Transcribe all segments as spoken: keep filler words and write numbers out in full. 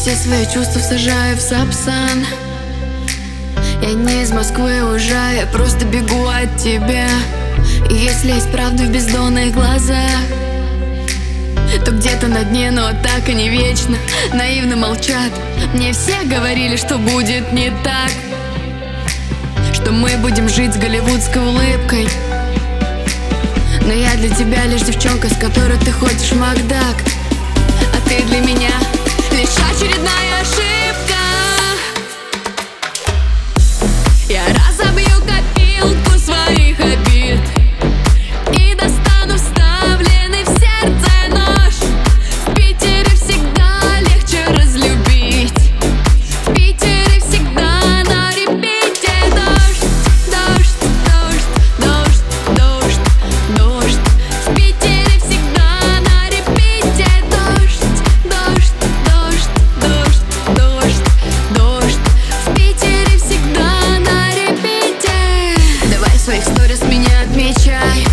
Все свои чувства сажаю в Сапсан. Я не из Москвы уезжаю, я просто бегу от тебя. И если есть правда в бездонных глазах, то где-то на дне, но так и не вечно. Наивно молчат. Мне все говорили, что будет не так, что мы будем жить с голливудской улыбкой. Но я для тебя лишь девчонка, с которой ты ходишь в Макдак. А ты для меня лишь очередная ошибка. Я разобью копилку своих обид и достану вставленный в сердце нож. В Питере всегда легче разлюбить. В Питере всегда на репите дождь, дождь, дождь, дождь, дождь, дождь. В Питере всегда на репите дождь, дождь, дождь, дождь, дождь, дождь. В Питере всегда на репите. Давай в своих сторис меня отмечай.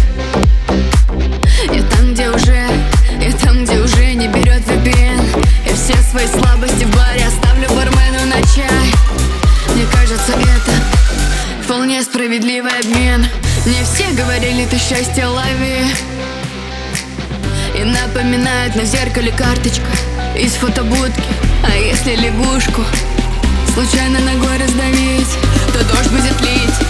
Я там, где уже, я там, где уже не берет ви пи эн. Я все свои слабости в баре оставлю бармену на чай. Мне кажется, это вполне справедливый обмен. Мне все говорили, ты счастье лови, и напоминают на зеркале карточка из фотобудки. А если лягушку случайно ногой раздавить, то дождь будет лить.